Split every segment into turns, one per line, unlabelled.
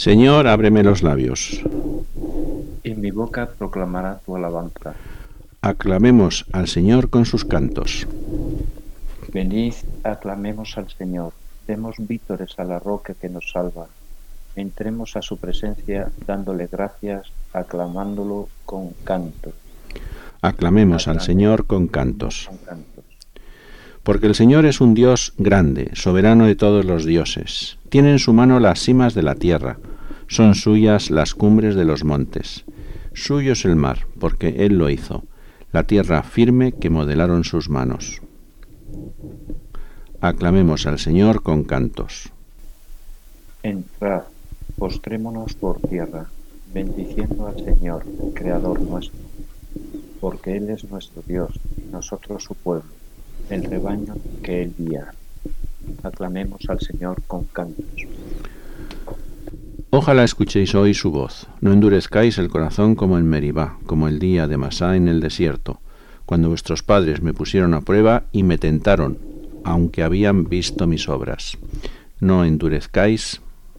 Señor, ábreme los labios.
Y mi boca proclamará tu alabanza.
Aclamemos al Señor con sus cantos.
Venid, aclamemos al Señor, demos vítores a la roca que nos salva. Entremos a su presencia dándole gracias, aclamándolo con cantos.
Aclamemos al Señor con cantos. Porque el Señor es un Dios grande, soberano de todos los dioses. Tiene en su mano las cimas de la tierra, son suyas las cumbres de los montes. Suyo es el mar, porque Él lo hizo, la tierra firme que modelaron sus manos. Aclamemos al Señor con cantos.
Entrad, postrémonos por tierra, bendiciendo al Señor, Creador nuestro, porque Él es nuestro Dios y nosotros su pueblo, el rebaño que Él guía. Aclamemos al Señor con cantos.
Ojalá escuchéis hoy su voz, no endurezcáis el corazón como en Meribá, como el día de Masá en el desierto, cuando vuestros padres me pusieron a prueba y me tentaron, aunque habían visto mis obras. No endurezcáis,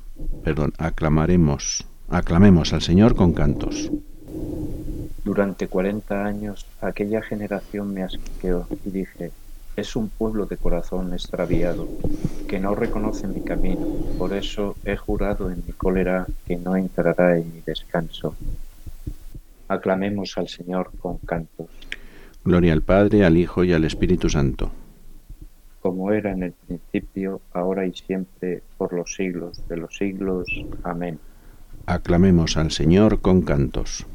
aclamemos al Señor con cantos.
Durante 40 años aquella generación me asqueó y dije, es un pueblo de corazón extraviado, que no reconoce mi camino, por eso he jurado en mi cólera que no entrará en mi descanso. Aclamemos al Señor con cantos.
Gloria al Padre, al Hijo y al Espíritu Santo.
Como era en el principio, ahora y siempre, por los siglos de los siglos. Amén.
Aclamemos al Señor con cantos.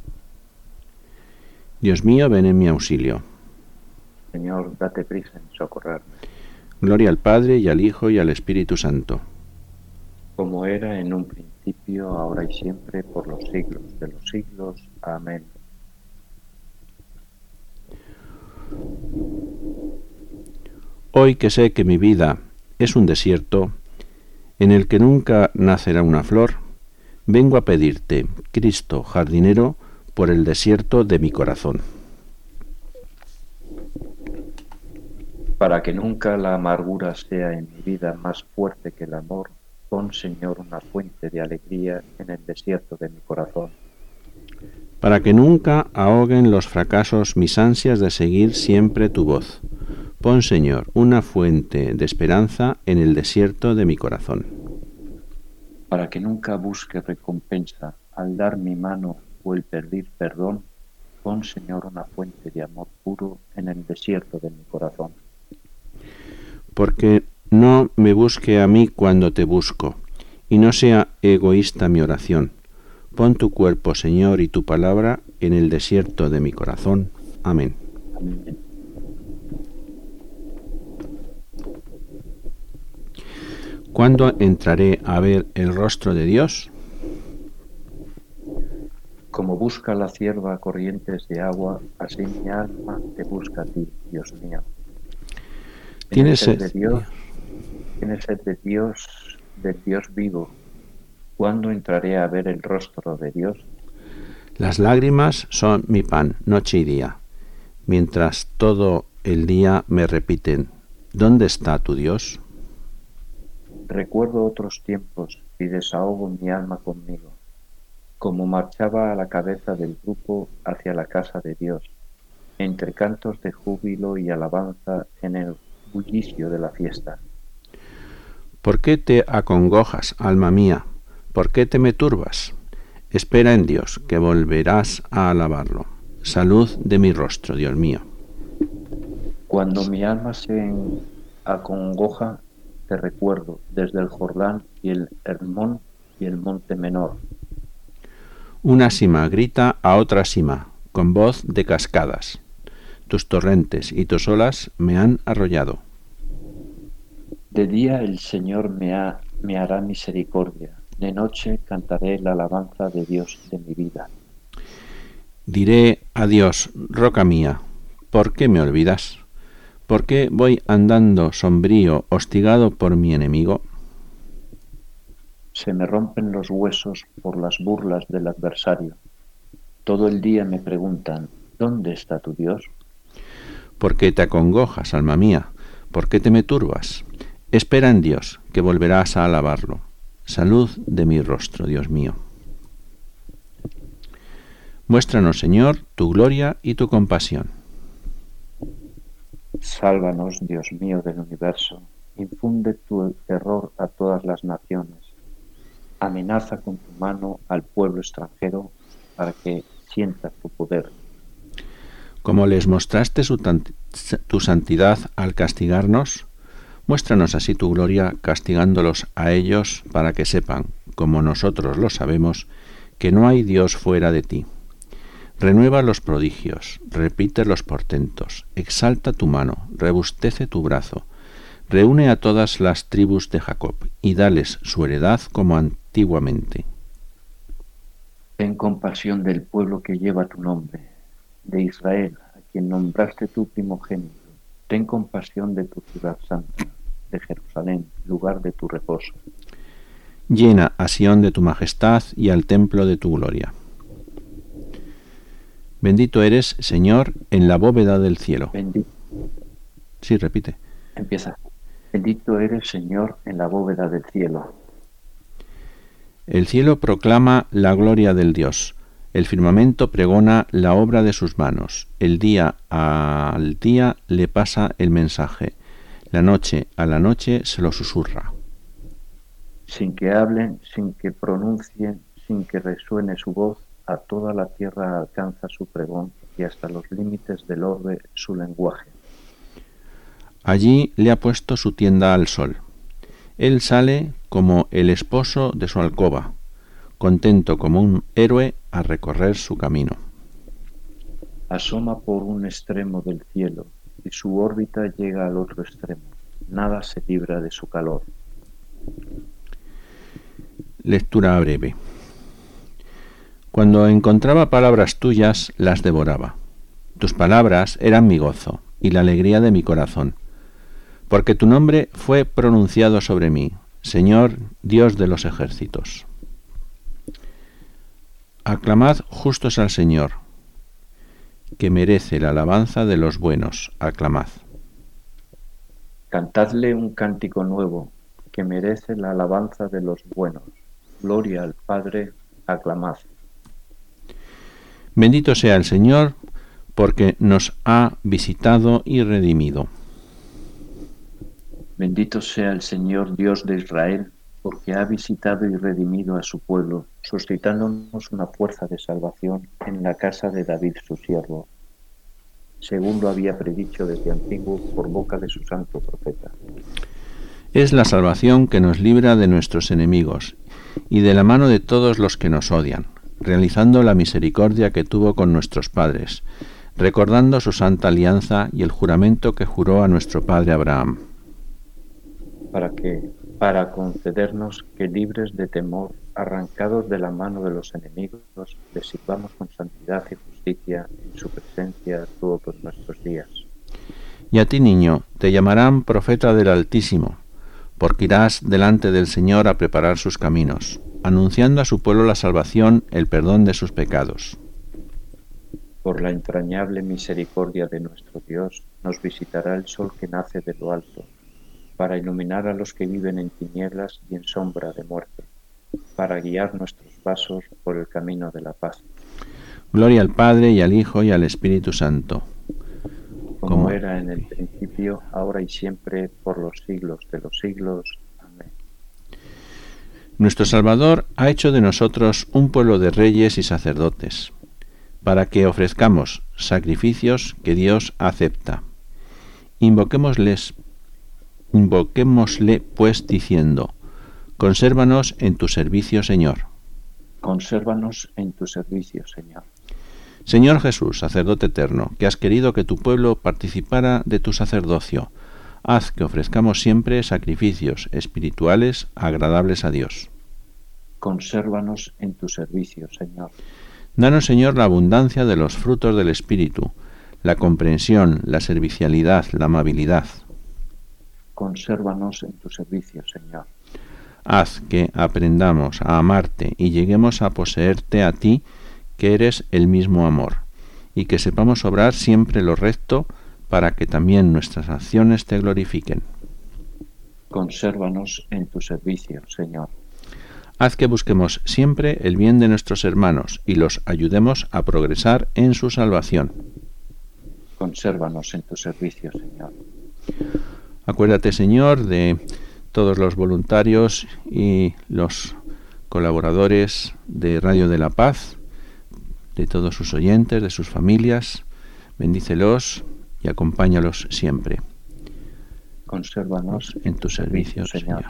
Dios mío, ven en mi auxilio.
Señor, date prisa en socorrerme.
Gloria al Padre, y al Hijo, y al Espíritu Santo.
Como era en un principio, ahora y siempre, por los siglos de los siglos. Amén.
Hoy que sé que mi vida es un desierto, en el que nunca nacerá una flor, vengo a pedirte, Cristo jardinero, por el desierto de mi corazón.
Para que nunca la amargura sea en mi vida más fuerte que el amor, pon, Señor, una fuente de alegría en el desierto de mi corazón.
Para que nunca ahoguen los fracasos mis ansias de seguir siempre tu voz, pon, Señor, una fuente de esperanza en el desierto de mi corazón.
Para que nunca busque recompensa al dar mi mano o el pedir perdón, pon, Señor, una fuente de amor puro en el desierto de mi corazón.
Porque no me busque a mí cuando te busco, y no sea egoísta mi oración. Pon tu cuerpo, Señor, y tu palabra en el desierto de mi corazón. Amén.
Amén.
¿Cuándo entraré a ver el rostro de Dios?
Como busca la cierva corrientes de agua, así mi alma te busca a ti, Dios mío. ¿Tienes sed de Dios? ¿Tienes sed de Dios, del Dios vivo? ¿Cuándo entraré a ver el rostro de Dios?
Las lágrimas son mi pan, noche y día, mientras todo el día me repiten, ¿dónde está tu Dios?
Recuerdo otros tiempos y desahogo mi alma conmigo, como marchaba a la cabeza del grupo hacia la casa de Dios, entre cantos de júbilo y alabanza en el bullicio de la fiesta.
¿Por qué te acongojas, alma mía? ¿Por qué te me turbas? Espera en Dios, que volverás a alabarlo. Salud de mi rostro, Dios mío.
Cuando mi alma se acongoja, te recuerdo desde el Jordán y el Hermón y el monte menor.
Una sima grita a otra sima, con voz de cascadas. Tus torrentes y tus olas me han arrollado.
De día el Señor me hará misericordia, de noche cantaré la alabanza de Dios de mi vida.
Diré a Dios, roca mía, ¿por qué me olvidas? ¿Por qué voy andando sombrío, hostigado por mi enemigo?
Se me rompen los huesos por las burlas del adversario. Todo el día me preguntan, ¿dónde está tu Dios?
¿Por qué te acongojas, alma mía? ¿Por qué te me turbas? Espera en Dios, que volverás a alabarlo. salud de mi rostro, Dios mío. Muéstranos, Señor, tu gloria y tu compasión.
Sálvanos, Dios mío del universo, infunde tu terror a todas las naciones. Amenaza con tu mano al pueblo extranjero para que sienta tu poder.
Como les mostraste tu santidad al castigarnos, muéstranos así tu gloria castigándolos a ellos para que sepan, como nosotros lo sabemos, que no hay Dios fuera de ti. Renueva los prodigios, repite los portentos, exalta tu mano, rebustece tu brazo, reúne a todas las tribus de Jacob y dales su heredad como antiguamente.
Ten compasión del pueblo que lleva tu nombre, de Israel, a quien nombraste tu primogénito. Ten compasión de tu ciudad santa, de Jerusalén, lugar de tu reposo.
Llena a Sión de tu majestad y al templo de tu gloria. Bendito eres, Señor, en la bóveda del cielo. Sí, repite.
Empieza. Bendito eres, Señor, en la bóveda del cielo.
El cielo proclama la gloria del Dios. El firmamento pregona la obra de sus manos. El día al día le pasa el mensaje. La noche a la noche se lo susurra.
Sin que hablen, sin que pronuncien, sin que resuene su voz, a toda la tierra alcanza su pregón y hasta los límites del orbe su lenguaje.
Allí le ha puesto su tienda al sol. Él sale como el esposo de su alcoba, contento como un héroe a recorrer su camino.
Asoma por un extremo del cielo y su órbita llega al otro extremo. Nada se libra de su calor.
Lectura breve. Cuando encontraba palabras tuyas, las devoraba. Tus palabras eran mi gozo y la alegría de mi corazón, porque tu nombre fue pronunciado sobre mí, Señor, Dios de los ejércitos. Aclamad justos al Señor, que merece la alabanza de los buenos. Aclamad.
Cantadle un cántico nuevo, que merece la alabanza de los buenos. Gloria al Padre, aclamad.
Bendito sea el Señor, porque nos ha visitado y redimido.
Bendito sea el Señor Dios de Israel, porque ha visitado y redimido a su pueblo, suscitándonos una fuerza de salvación en la casa de David su siervo, según lo había predicho desde antiguo por boca de su santo profeta.
Es la salvación que nos libra de nuestros enemigos y de la mano de todos los que nos odian, realizando la misericordia que tuvo con nuestros padres, recordando su santa alianza y el juramento que juró a nuestro padre Abraham.
Para concedernos que, libres de temor, arrancados de la mano de los enemigos, les sirvamos con santidad y justicia en su presencia todos nuestros días.
Y a ti, niño, te llamarán profeta del Altísimo, porque irás delante del Señor a preparar sus caminos, anunciando a su pueblo la salvación, el perdón de sus pecados.
Por la entrañable misericordia de nuestro Dios, nos visitará el sol que nace de lo alto, para iluminar a los que viven en tinieblas y en sombra de muerte, para guiar nuestros pasos por el camino de la paz.
Gloria al Padre, y al Hijo, y al Espíritu Santo.
Como era en el principio, ahora y siempre, por los siglos de los siglos. Amén.
Nuestro Salvador ha hecho de nosotros un pueblo de reyes y sacerdotes, para que ofrezcamos sacrificios que Dios acepta. Invoquémosle pues diciendo: consérvanos en tu servicio, Señor.
Consérvanos en tu servicio, Señor.
Señor Jesús, sacerdote eterno, que has querido que tu pueblo participara de tu sacerdocio, haz que ofrezcamos siempre sacrificios espirituales agradables a Dios.
Consérvanos en tu servicio, Señor.
Danos, Señor, la abundancia de los frutos del Espíritu, la comprensión, la servicialidad, la amabilidad.
Consérvanos en tu servicio, Señor.
Haz que aprendamos a amarte y lleguemos a poseerte a ti, que eres el mismo amor, y que sepamos obrar siempre lo recto, para que también nuestras acciones te glorifiquen.
Consérvanos en tu servicio, Señor.
Haz que busquemos siempre el bien de nuestros hermanos y los ayudemos a progresar en su salvación.
Consérvanos en tu servicio, Señor.
Acuérdate, Señor, de todos los voluntarios y los colaboradores de Radio de la Paz, de todos sus oyentes, de sus familias. Bendícelos y acompáñalos siempre.
Consérvanos
en tu servicio, Señor.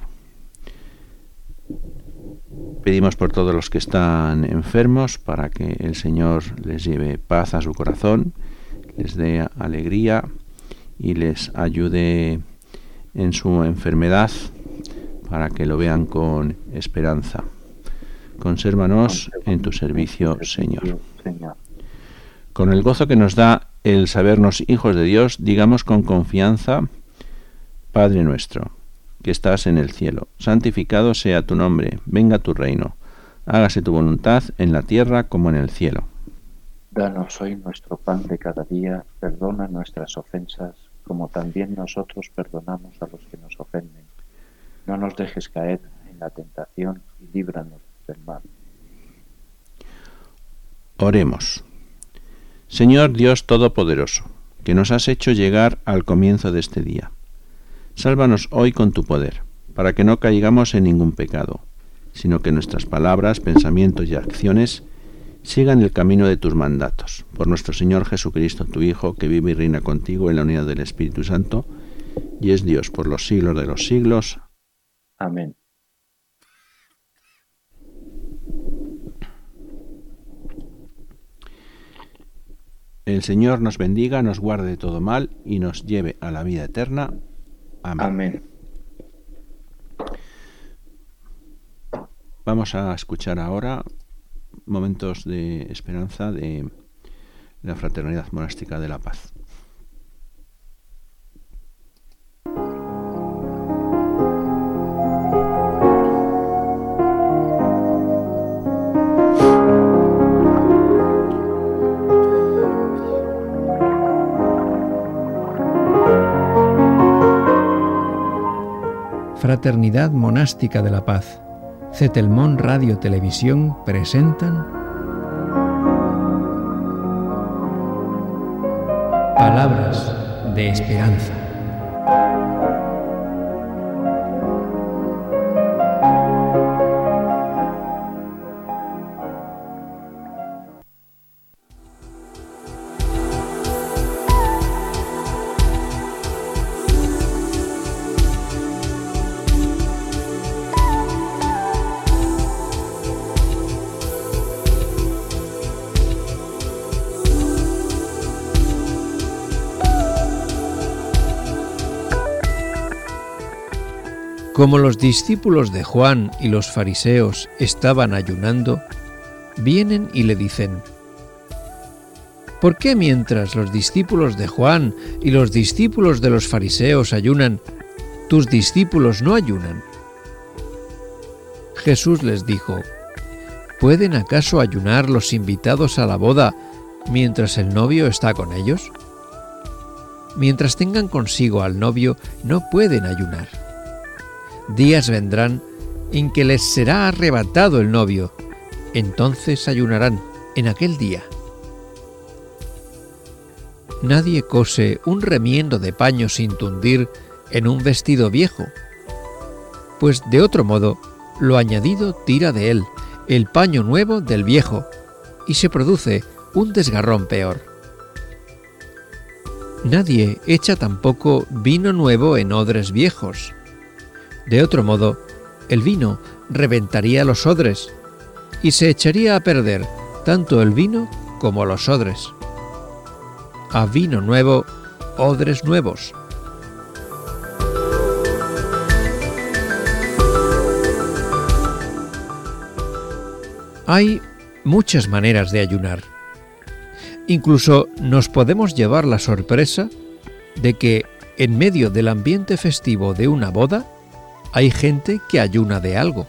Pedimos por todos los que están enfermos para que el Señor les lleve paz a su corazón, les dé alegría y les ayude en su enfermedad para que lo vean con esperanza. Consérvanos en tu servicio, Señor. Con el gozo que nos da el sabernos hijos de Dios, digamos con confianza: Padre nuestro, que estás en el cielo, santificado sea tu nombre, venga tu reino, hágase tu voluntad en la tierra como en el cielo.
Danos hoy nuestro pan de cada día, perdona nuestras ofensas, como también nosotros perdonamos a los que nos ofenden. No nos dejes caer en la tentación y líbranos del mal.
Oremos. Señor Dios Todopoderoso, que nos has hecho llegar al comienzo de este día, sálvanos hoy con tu poder, para que no caigamos en ningún pecado, sino que nuestras palabras, pensamientos y acciones sigan el camino de tus mandatos. Por nuestro Señor Jesucristo, tu Hijo, que vive y reina contigo en la unidad del Espíritu Santo, y es Dios por los siglos de los siglos.
Amén.
El Señor nos bendiga, nos guarde de todo mal y nos lleve a la vida eterna. Amén.
Amén.
Vamos a escuchar ahora momentos de esperanza de la Fraternidad Monástica de la Paz.
Fraternidad Monástica de la Paz, Cetelmón Radio Televisión presentan Palabras de Esperanza. Como los discípulos de Juan y los fariseos estaban ayunando, vienen y le dicen: ¿por qué mientras los discípulos de Juan y los discípulos de los fariseos ayunan, tus discípulos no ayunan? Jesús les dijo: ¿pueden acaso ayunar los invitados a la boda mientras el novio está con ellos? Mientras tengan consigo al novio, no pueden ayunar. Días vendrán en que les será arrebatado el novio, entonces ayunarán en aquel día. Nadie cose un remiendo de paño sin tundir en un vestido viejo, pues de otro modo lo añadido tira de él el paño nuevo del viejo y se produce un desgarrón peor. Nadie echa tampoco vino nuevo en odres viejos. De otro modo, el vino reventaría los odres y se echaría a perder tanto el vino como los odres. A vino nuevo, odres nuevos. Hay muchas maneras de ayunar. Incluso nos podemos llevar la sorpresa de que en medio del ambiente festivo de una boda hay gente que ayuna de algo.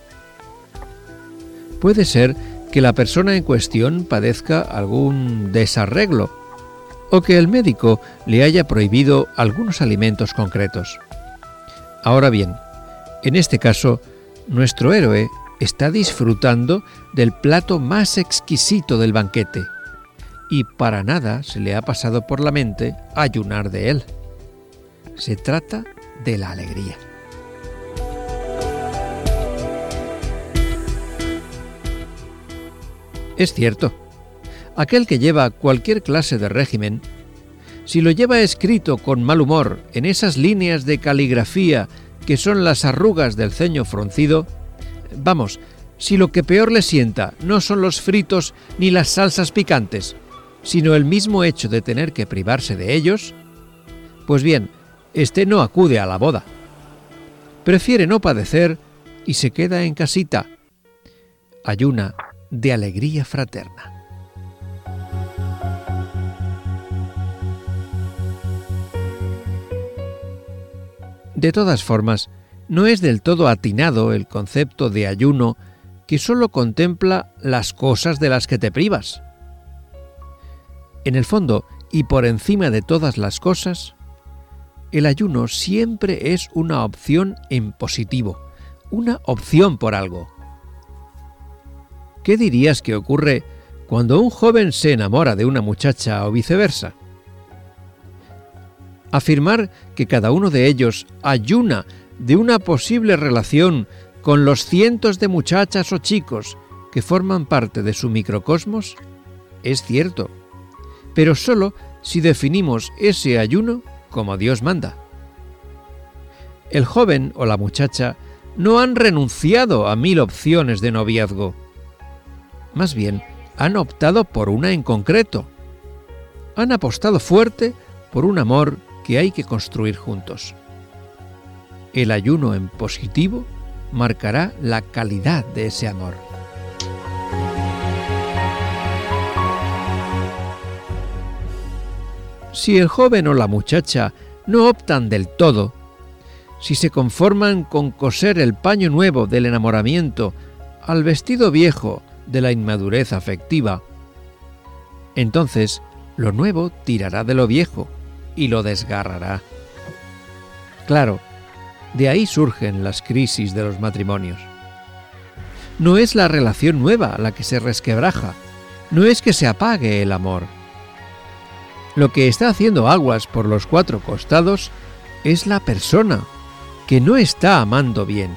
Puede ser que la persona en cuestión padezca algún desarreglo o que el médico le haya prohibido algunos alimentos concretos. Ahora bien, en este caso, nuestro héroe está disfrutando del plato más exquisito del banquete y para nada se le ha pasado por la mente ayunar de él. Se trata de la alegría. Es cierto, aquel que lleva cualquier clase de régimen, si lo lleva escrito con mal humor en esas líneas de caligrafía que son las arrugas del ceño fruncido, vamos, si lo que peor le sienta no son los fritos ni las salsas picantes, sino el mismo hecho de tener que privarse de ellos, pues bien, este no acude a la boda. Prefiere no padecer y se queda en casita. Ayuna de alegría fraterna. De todas formas, no es del todo atinado el concepto de ayuno que solo contempla las cosas de las que te privas. En el fondo, y por encima de todas las cosas, el ayuno siempre es una opción en positivo, una opción por algo. ¿Qué dirías que ocurre cuando un joven se enamora de una muchacha o viceversa? Afirmar que cada uno de ellos ayuna de una posible relación con los cientos de muchachas o chicos que forman parte de su microcosmos es cierto, pero solo si definimos ese ayuno como Dios manda. El joven o la muchacha no han renunciado a 1000 opciones de noviazgo. Más bien, han optado por una en concreto. Han apostado fuerte por un amor que hay que construir juntos. El ayuno en positivo marcará la calidad de ese amor. Si el joven o la muchacha no optan del todo, si se conforman con coser el paño nuevo del enamoramiento al vestido viejo de la inmadurez afectiva, entonces lo nuevo tirará de lo viejo y lo desgarrará. Claro, de ahí surgen las crisis de los matrimonios. No es la relación nueva la que se resquebraja, no es que se apague el amor. Lo que está haciendo aguas por los 4 costados es la persona que no está amando bien.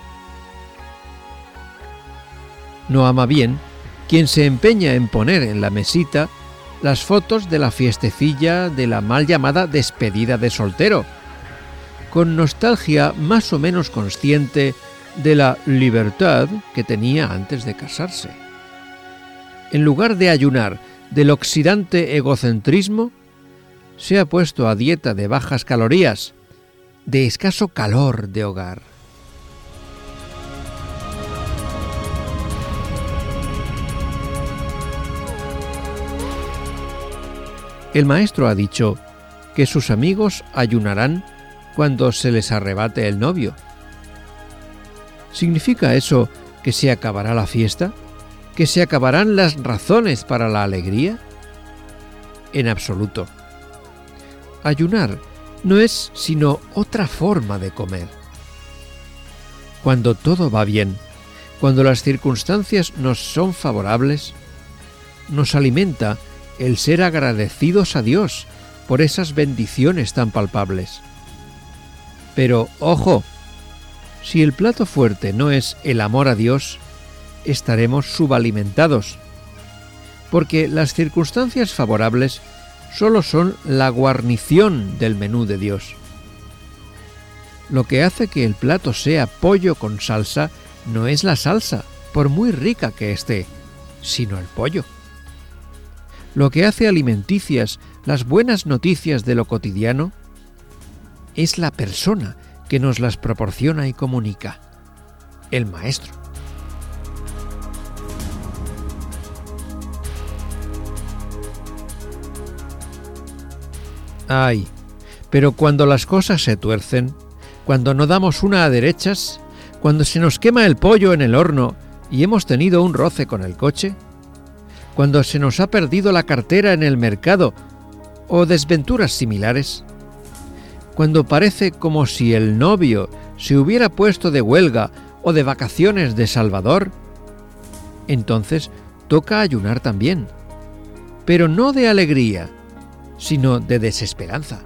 No ama bien quien se empeña en poner en la mesita las fotos de la fiestecilla de la mal llamada despedida de soltero, con nostalgia más o menos consciente de la libertad que tenía antes de casarse. En lugar de ayunar del oxidante egocentrismo, se ha puesto a dieta de bajas calorías, de escaso calor de hogar. El maestro ha dicho que sus amigos ayunarán cuando se les arrebate el novio. ¿Significa eso que se acabará la fiesta? ¿Que se acabarán las razones para la alegría? En absoluto. Ayunar no es sino otra forma de comer. Cuando todo va bien, cuando las circunstancias nos son favorables, nos alimenta el ser agradecidos a Dios por esas bendiciones tan palpables. Pero, ojo, si el plato fuerte no es el amor a Dios, estaremos subalimentados, porque las circunstancias favorables solo son la guarnición del menú de Dios. Lo que hace que el plato sea pollo con salsa no es la salsa, por muy rica que esté, sino el pollo. Lo que hace alimenticias las buenas noticias de lo cotidiano es la persona que nos las proporciona y comunica, el maestro. Ay, pero cuando las cosas se tuercen, cuando no damos una a derechas, cuando se nos quema el pollo en el horno y hemos tenido un roce con el coche, cuando se nos ha perdido la cartera en el mercado o desventuras similares, cuando parece como si el novio se hubiera puesto de huelga o de vacaciones de Salvador, entonces toca ayunar también, pero no de alegría, sino de desesperanza.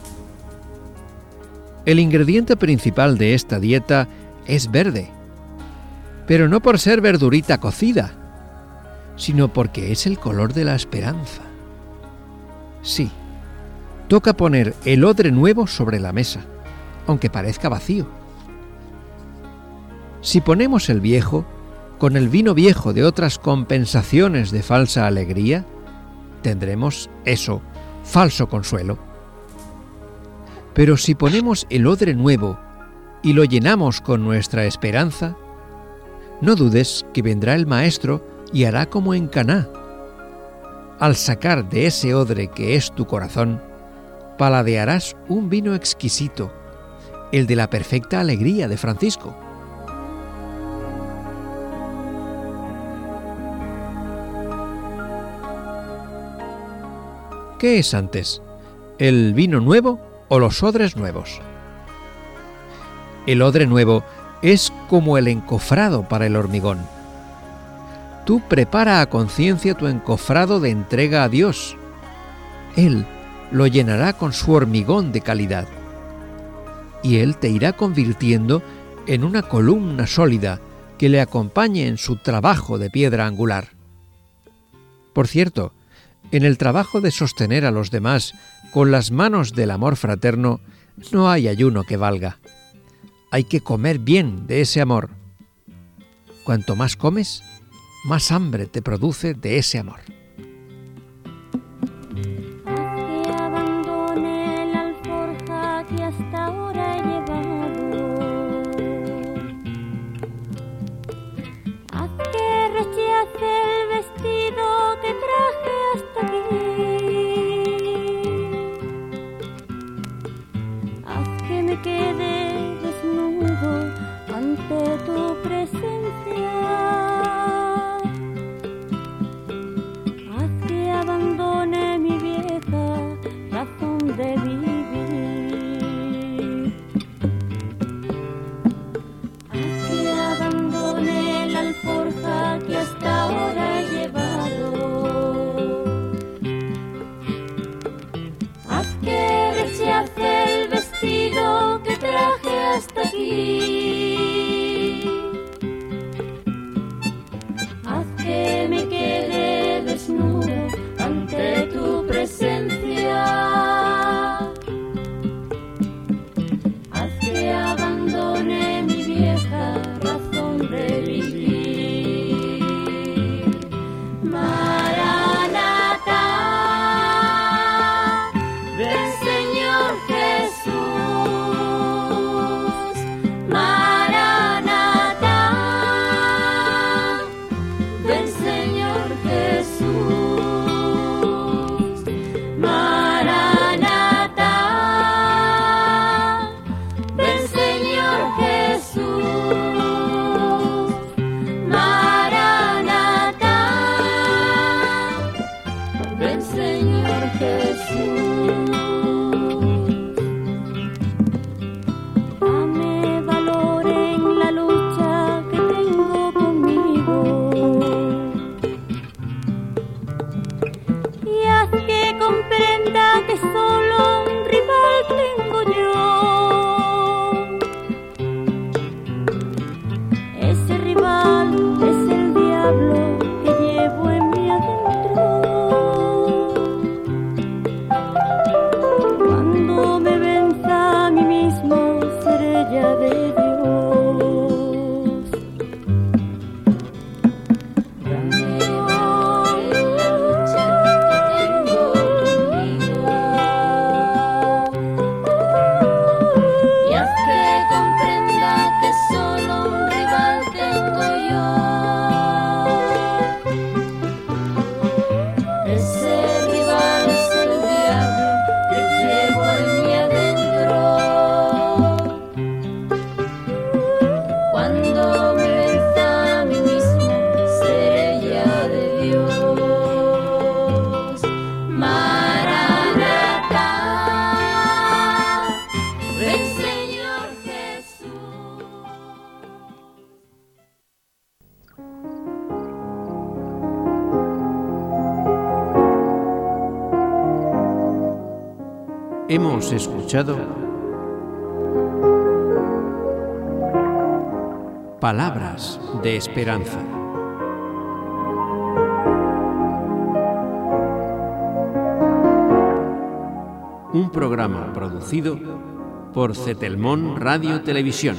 El ingrediente principal de esta dieta es verde, pero no por ser verdurita cocida, sino porque es el color de la esperanza. Sí, toca poner el odre nuevo sobre la mesa, aunque parezca vacío. Si ponemos el viejo, con el vino viejo de otras compensaciones de falsa alegría, tendremos eso, falso consuelo. Pero si ponemos el odre nuevo y lo llenamos con nuestra esperanza, no dudes que vendrá el Maestro y hará como en Caná. Al sacar de ese odre que es tu corazón, paladearás un vino exquisito, el de la perfecta alegría de Francisco. ¿Qué es antes? ¿El vino nuevo o los odres nuevos? El odre nuevo es como el encofrado para el hormigón. Tú prepara a conciencia tu encofrado de entrega a Dios. Él lo llenará con su hormigón de calidad. Y Él te irá convirtiendo en una columna sólida que le acompañe en su trabajo de piedra angular. Por cierto, en el trabajo de sostener a los demás con las manos del amor fraterno, no hay ayuno que valga. Hay que comer bien de ese amor. Cuanto más comes, más hambre te produce de ese amor. Hemos escuchado Palabras de Esperanza. Un programa producido por Cetelmón Radio Televisión.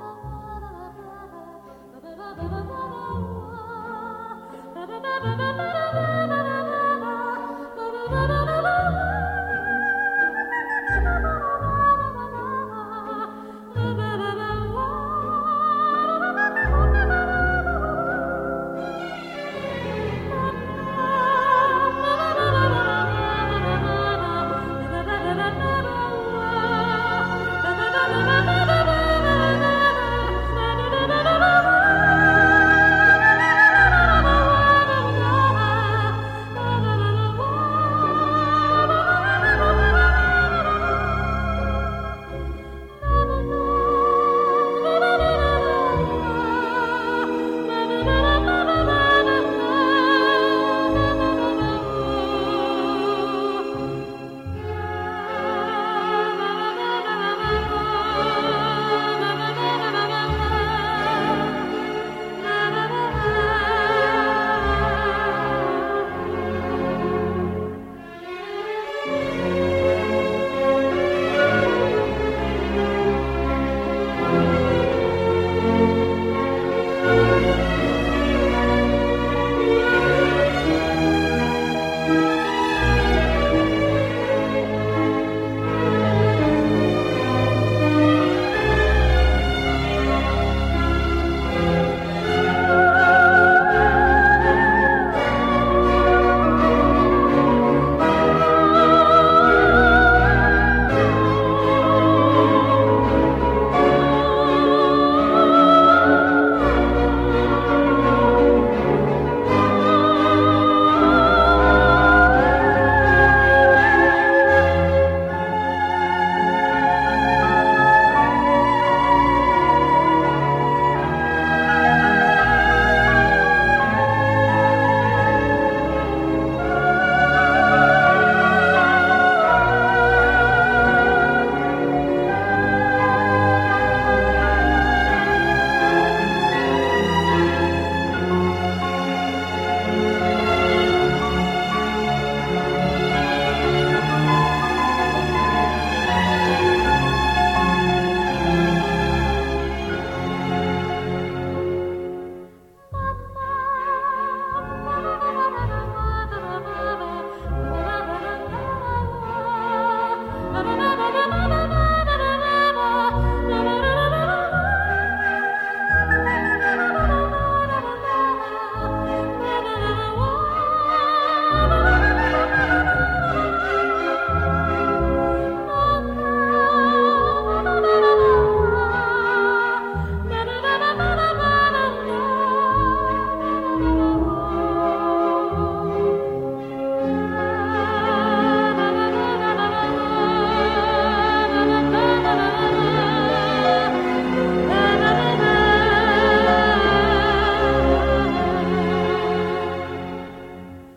Ba ba ba ba ba.